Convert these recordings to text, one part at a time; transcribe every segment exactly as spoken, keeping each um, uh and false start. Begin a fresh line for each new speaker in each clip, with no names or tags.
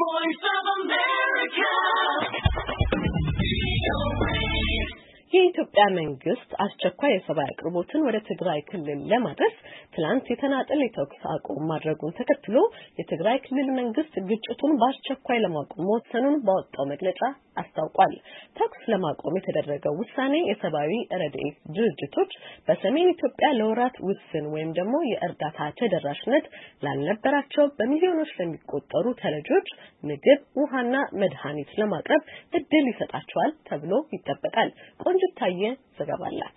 voice of America.
የኢትዮጵያ መንግስት አስቸኳይ የሰብአዊ አቅርቦትን ወደ ትግራይ ክልል ለማድረስ ትላንት የተናጠል የተኩስ አቁም ማድረጉን ተከትሎ የትግራይ ክልል መንግስት ግጭቱን በአስቸኳይ ለማቆም መወሰኑን ባወጣው መግለጫ አስታውቋል። ተኩስ ለማቆም የተደረገው ውሳኔ የሰብአዊ ረድኤት ድርጅቶች በሰሜን ኢትዮጵያ ለወራት ውስን ወይም ደግሞ የእርዳታ ተደራሽነት ላልነበራቸው በሚሊዮኖች ለሚቆጠሩ ተረጂዎች ምግብ፣ ውሃና መድኃኒት ለማቅረብ እድል ይሰጣቸዋል ተብሎ ይጠበቃል። ቆንጅታየ ዘገባ አላት።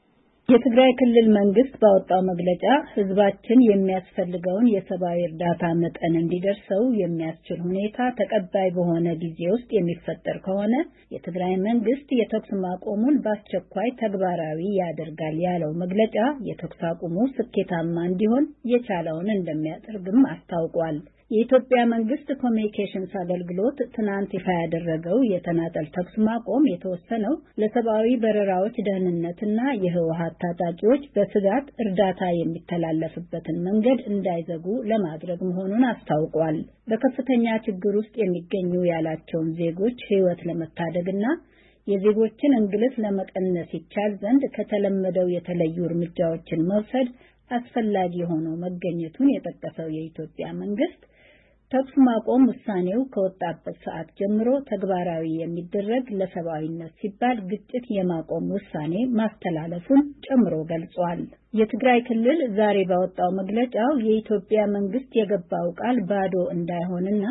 የትግራይ ክልል መንግስት ባወጣው መግለጫ ህዝባችን የሚያስፈልገውን የሰብአዊ እርዳታ መጠን እንዲደርሰው የሚያስችል ሁኔታ ተቀባይ በሆነ ጊዜ ውስጥ የሚፈጠር ከሆነ የትግራይ መንግስት የተኩስ ማቆሙን በአስቸኳይ ተግባራዊ ያደርጋል ያለው መግለጫ የተኩስ አቁሙ ስኬታማ እንዲሆን የቻለውን እንደሚያደርግም አስታውቋል። የኢትዮጵያ መንግስት ኮሚኒኬሽንስ አገልግሎት ትናንት ይፋ ያደረገው የተናጠል ተኩስ ማቆም የተወሰነው ለሰብአዊ በረራዎች ደህንነትና የህወሓት ታጣቂዎች በስጋት እርዳታ የሚተላለፍበትን መንገድ እንዳይዘጉ ለማድረግ መሆኑን አስታውቋል። በከፍተኛ ችግር ውስጥ የሚገኙ ያላቸውን ዜጎች ህይወት ለመታደግና የዜጎችን እንግልት ለመቀነስ ይቻል ዘንድ ከተለመደው የተለዩ እርምጃዎችን መውሰድ አስፈላጊ ሆኖ መገኘቱን የጠቀሰው የኢትዮጵያ መንግስት ተኩስ ማቆም ውሳኔው ከወጣበት ሰዓት ጀምሮ ተግባራዊ የሚደረግ ለሰብአዊነት ሲባል ግጭት የማቆም ውሳኔ ማስተላለፉን ጨምሮ ገልጿል። የትግራይ ክልል ዛሬ ባወጣው መግለጫው የኢትዮጵያ መንግስት የገባው ቃል ባዶ እንዳይሆንና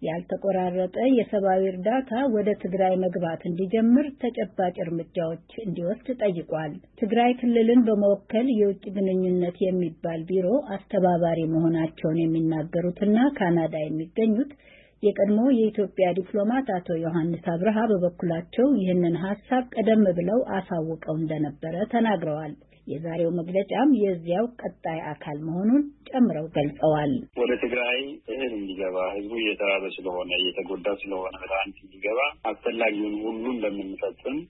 ያልተቆራረጠ የሰብአዊ እርዳታ ወደ ትግራይ መግባት እንዲጀምር ተጨባጭ እርምጃዎች እንዲወስድ ጠይቋል። ትግራይ ክልልን በመወከል የውጭ ግንኙነት የሚባል ቢሮ አስተባባሪ መሆናቸውን የሚናገሩትና ካናዳ የሚገኙት የቀድሞ የኢትዮጵያ ዲፕሎማት አቶ ዮሐንስ አብርሃ በበኩላቸው ይህንን ሐሳብ ቀደም ብለው አሳውቀው እንደነበረ ተናግረዋል። የዛሬው መግለጫም የዚያው ቀጣይ አካል መሆኑን ጨምረው ገልጸዋል።
ወደ ትግራይ እህል እንዲገባ ህዝቡ እየተራበ ስለሆነ እየተጎዳ ስለሆነ መድኃኒት እንዲገባ አስፈላጊውን ሁሉ እንደምንፈጽም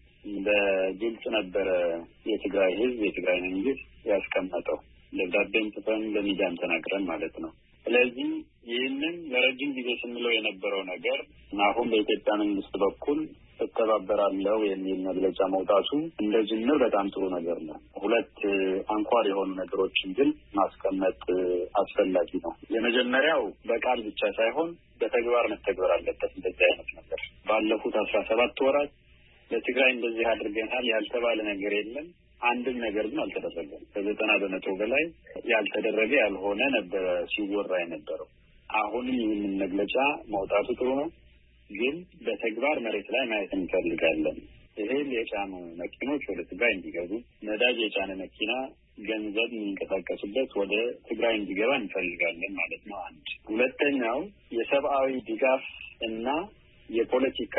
በግልጽ ነበረ የትግራይ ህዝብ የትግራይ መንግስት ያስቀመጠው። ደብዳቤም ጽፈን ለሚዲያም ተናግረን ማለት ነው። ስለዚህ ይህንን ለረጅም ጊዜ ስንለው የነበረው ነገር አሁን በኢትዮጵያ መንግስት በኩል እተባበራለሁ የሚል መግለጫ መውጣቱ እንደ ጅምር በጣም ጥሩ ነገር ነው። ሁለት አንኳር የሆኑ ነገሮችን ግን ማስቀመጥ አስፈላጊ ነው። የመጀመሪያው በቃል ብቻ ሳይሆን በተግባር መተግበር አለበት። እንደዚህ አይነት ነገር ባለፉት አስራ ሰባት ወራት ለትግራይ እንደዚህ አድርገናል ያልተባለ ነገር የለም። አንድም ነገር ግን አልተደረገም። ከዘጠና በመቶ በላይ ያልተደረገ ያልሆነ ነበር ሲወራ የነበረው። አሁንም ይህንን መግለጫ ማውጣቱ ጥሩ ነው። ግን በተግባር መሬት ላይ ማየት እንፈልጋለን። እህል የጫኑ መኪኖች ወደ ትግራይ እንዲገቡ፣ ነዳጅ የጫነ መኪና ገንዘብ የሚንቀሳቀሱበት ወደ ትግራይ እንዲገባ እንፈልጋለን ማለት ነው። አንድ ሁለተኛው የሰብአዊ ድጋፍ እና የፖለቲካ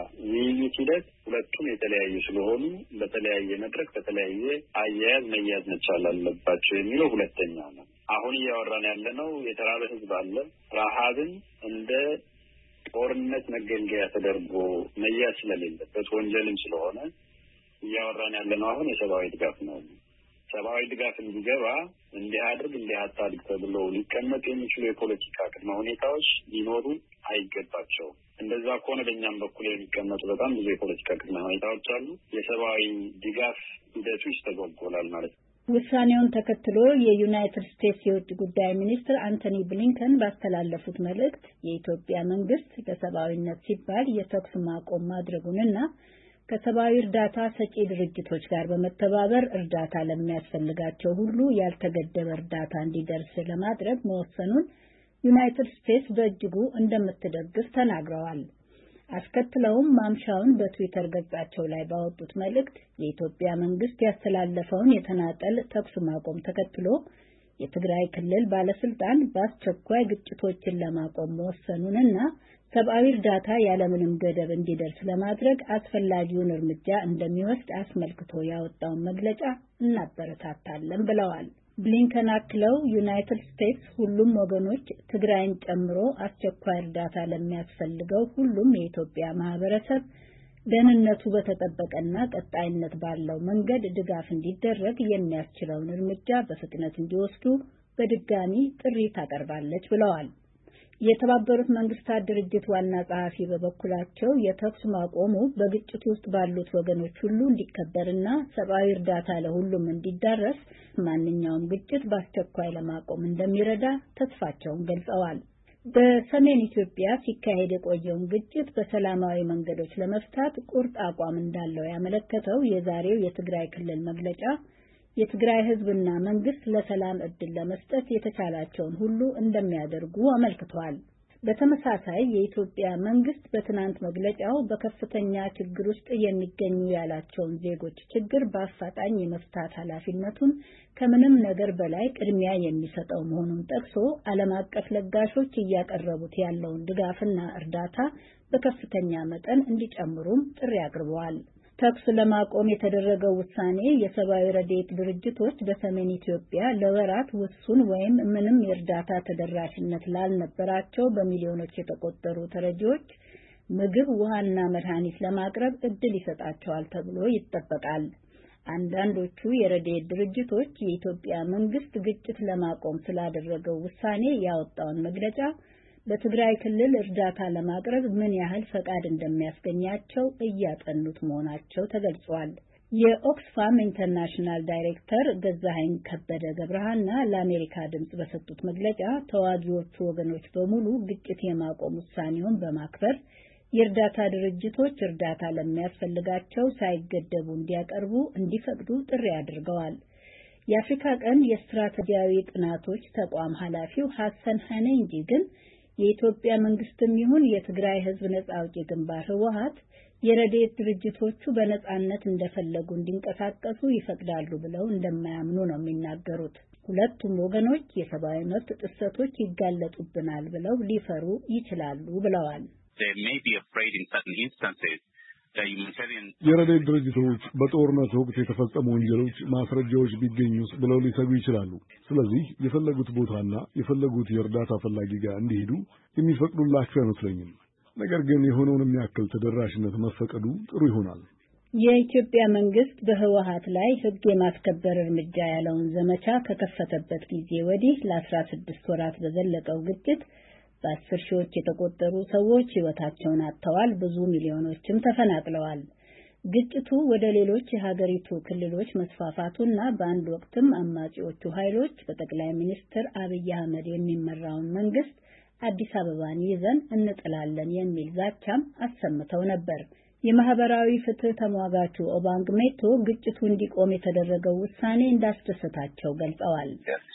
ውይይት ሂደት ሁለቱም የተለያዩ ስለሆኑ በተለያየ መድረክ በተለያየ አያያዝ መያዝ መቻል አለባቸው የሚለው ሁለተኛው ነው። አሁን እያወራን ያለነው የተራበ ህዝብ አለ። ረሃብን እንደ ጦርነት መገንገያ ተደርጎ መያዝ ስለሌለበት ወንጀልም ስለሆነ እያወራን ያለነው አሁን የሰብአዊ ድጋፍ ነው። ሰብአዊ ድጋፍ እንዲገባ እንዲህ አድርግ እንዲህ አታድርግ ተብሎ ሊቀመጡ የሚችሉ የፖለቲካ ቅድመ ሁኔታዎች ሊኖሩ አይገባቸውም። እንደዛ ከሆነ በእኛም በኩል የሚቀመጡ በጣም ብዙ የፖለቲካ ቅድመ ሁኔታዎች አሉ። የሰብአዊ ድጋፍ ሂደቱ ይስተጓጎላል ማለት ነው።
ውሳኔውን ተከትሎ የዩናይትድ ስቴትስ የውጭ ጉዳይ ሚኒስትር አንቶኒ ብሊንከን ባስተላለፉት መልእክት የኢትዮጵያ መንግስት ለሰብአዊነት ሲባል የተኩስ ማቆም ማድረጉንና ከሰብአዊ እርዳታ ሰጪ ድርጅቶች ጋር በመተባበር እርዳታ ለሚያስፈልጋቸው ሁሉ ያልተገደበ እርዳታ እንዲደርስ ለማድረግ መወሰኑን ዩናይትድ ስቴትስ በእጅጉ እንደምትደግፍ ተናግረዋል። አስከትለውም ማምሻውን በትዊተር ገጻቸው ላይ ባወጡት መልእክት የኢትዮጵያ መንግስት ያስተላለፈውን የተናጠል ተኩስ ማቆም ተከትሎ የትግራይ ክልል ባለስልጣን በአስቸኳይ ግጭቶችን ለማቆም መወሰኑንና ሰብአዊ እርዳታ ያለምንም ገደብ እንዲደርስ ለማድረግ አስፈላጊውን እርምጃ እንደሚወስድ አስመልክቶ ያወጣውን መግለጫ እናበረታታለን ብለዋል። ብሊንከን አክለው ዩናይትድ ስቴትስ ሁሉም ወገኖች ትግራይን ጨምሮ አስቸኳይ እርዳታ ለሚያስፈልገው ሁሉም የኢትዮጵያ ማህበረሰብ ደህንነቱ በተጠበቀና ቀጣይነት ባለው መንገድ ድጋፍ እንዲደረግ የሚያስችለውን እርምጃ በፍጥነት እንዲወስዱ በድጋሚ ጥሪ ታቀርባለች ብለዋል። የተባበሩት መንግስታት ድርጅት ዋና ጸሐፊ በበኩላቸው የተኩስ ማቆሙ በግጭቱ ውስጥ ባሉት ወገኖች ሁሉ እንዲከበርና ሰብአዊ እርዳታ ለሁሉም እንዲዳረስ ማንኛውም ግጭት በአስቸኳይ ለማቆም እንደሚረዳ ተስፋቸውን ገልጸዋል። በሰሜን ኢትዮጵያ ሲካሄድ የቆየውን ግጭት በሰላማዊ መንገዶች ለመፍታት ቁርጥ አቋም እንዳለው ያመለከተው የዛሬው የትግራይ ክልል መግለጫ የትግራይ ህዝብና መንግስት ለሰላም እድል ለመስጠት የተቻላቸውን ሁሉ እንደሚያደርጉ አመልክቷል። በተመሳሳይ የኢትዮጵያ መንግስት በትናንት መግለጫው በከፍተኛ ችግር ውስጥ የሚገኙ ያላቸውን ዜጎች ችግር በአፋጣኝ የመፍታት ኃላፊነቱን ከምንም ነገር በላይ ቅድሚያ የሚሰጠው መሆኑን ጠቅሶ ዓለም አቀፍ ለጋሾች እያቀረቡት ያለውን ድጋፍና እርዳታ በከፍተኛ መጠን እንዲጨምሩም ጥሪ አቅርበዋል። ተኩስ ለማቆም የተደረገው ውሳኔ የሰብአዊ ረድኤት ድርጅቶች በሰሜን ኢትዮጵያ ለወራት ውሱን ወይም ምንም የእርዳታ ተደራሽነት ላልነበራቸው በሚሊዮኖች የተቆጠሩ ተረጂዎች ምግብ፣ ውሃና መድኃኒት ለማቅረብ እድል ይሰጣቸዋል ተብሎ ይጠበቃል። አንዳንዶቹ የረድኤት ድርጅቶች የኢትዮጵያ መንግስት ግጭት ለማቆም ስላደረገው ውሳኔ ያወጣውን መግለጫ በትግራይ ክልል እርዳታ ለማቅረብ ምን ያህል ፈቃድ እንደሚያስገኛቸው እያጠኑት መሆናቸው ተገልጿል። የኦክስፋም ኢንተርናሽናል ዳይሬክተር ገዛኸኝ ከበደ ገብረሃና ለአሜሪካ ድምጽ በሰጡት መግለጫ ተዋጊዎቹ ወገኖች በሙሉ ግጭት የማቆም ውሳኔውን በማክበር የእርዳታ ድርጅቶች እርዳታ ለሚያስፈልጋቸው ሳይገደቡ እንዲያቀርቡ እንዲፈቅዱ ጥሪ አድርገዋል። የአፍሪካ ቀንድ የስትራቴጂያዊ ጥናቶች ተቋም ኃላፊው ሐሰን ሐነንጂ ግን የኢትዮጵያ መንግስትም ይሁን የትግራይ ህዝብ ነጻ አውጪ ግንባር ህወሓት የረድኤት ድርጅቶቹ በነጻነት እንደፈለጉ እንዲንቀሳቀሱ ይፈቅዳሉ ብለው እንደማያምኑ ነው የሚናገሩት። ሁለቱም ወገኖች የሰብአዊ መብት ጥሰቶች ይጋለጡብናል ብለው ሊፈሩ ይችላሉ ብለዋል።
የረድኤት ድርጅቶች በጦርነት ወቅት የተፈጸሙ ወንጀሎች ማስረጃዎች ቢገኙስ ብለው ሊሰጉ ይችላሉ። ስለዚህ የፈለጉት ቦታና የፈለጉት የእርዳታ ፈላጊ ጋር እንዲሄዱ የሚፈቅዱላቸው አይመስለኝም። ነገር ግን የሆነውን የሚያክል ተደራሽነት መፈቀዱ ጥሩ ይሆናል።
የኢትዮጵያ መንግስት በህወሓት ላይ ህግ የማስከበር እርምጃ ያለውን ዘመቻ ከከፈተበት ጊዜ ወዲህ ለአስራ ስድስት ወራት በዘለቀው ግጭት በአስር ሺዎች የተቆጠሩ ሰዎች ህይወታቸውን አጥተዋል። ብዙ ሚሊዮኖችም ተፈናቅለዋል። ግጭቱ ወደ ሌሎች የሀገሪቱ ክልሎች መስፋፋቱና በአንድ ወቅትም አማጺዎቹ ኃይሎች በጠቅላይ ሚኒስትር አብይ አህመድ የሚመራውን መንግስት አዲስ አበባን ይዘን እንጥላለን የሚል ዛቻም አሰምተው ነበር። የማህበራዊ ፍትህ ተሟጋቹ ኦባንግ ሜቶ ግጭቱ እንዲቆም የተደረገው ውሳኔ እንዳስደሰታቸው ገልጸዋል።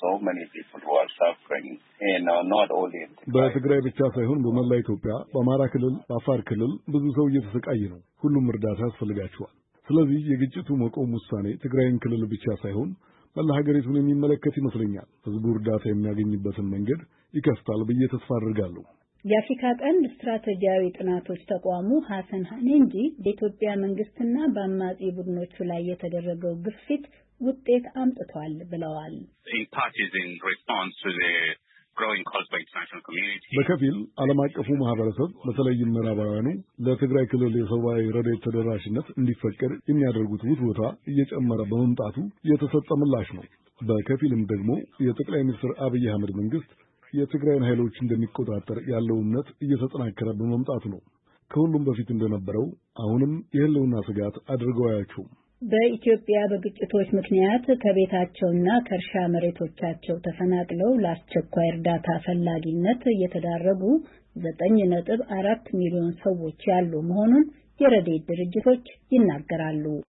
በትግራይ ብቻ ሳይሆን በመላ ኢትዮጵያ፣ በአማራ ክልል፣ በአፋር ክልል ብዙ ሰው እየተሰቃየ ነው። ሁሉም እርዳታ ያስፈልጋቸዋል። ስለዚህ የግጭቱ መቆም ውሳኔ ትግራይን ክልል ብቻ ሳይሆን መላ ሀገሪቱን የሚመለከት ይመስለኛል። ህዝቡ እርዳታ የሚያገኝበትን መንገድ ይከፍታል ብዬ ተስፋ አድርጋለሁ።
የአፍሪካ ቀንድ ስትራቴጂያዊ ጥናቶች ተቋሙ ሐሰን ሐነንጂ በኢትዮጵያ መንግስትና በአማጺ ቡድኖቹ ላይ የተደረገው ግፊት ውጤት አምጥቷል ብለዋል።
በከፊል ዓለም አቀፉ ማህበረሰብ በተለይም ምዕራባውያኑ ለትግራይ ክልል የሰብአዊ ረድኤት ተደራሽነት እንዲፈቀድ የሚያደርጉት ውትወታ እየጨመረ በመምጣቱ የተሰጠ ምላሽ ነው። በከፊልም ደግሞ የጠቅላይ ሚኒስትር አብይ አህመድ መንግስት የትግራይን ኃይሎች እንደሚቆጣጠር ያለው እምነት እየተጠናከረ በመምጣቱ ነው። ከሁሉም በፊት እንደነበረው አሁንም የህልውና ስጋት አድርገው አያቸውም።
በኢትዮጵያ በግጭቶች ምክንያት ከቤታቸውና ከእርሻ መሬቶቻቸው ተፈናቅለው ለአስቸኳይ እርዳታ ፈላጊነት እየተዳረጉ ዘጠኝ ነጥብ አራት ሚሊዮን ሰዎች ያሉ መሆኑን የረድኤት ድርጅቶች ይናገራሉ።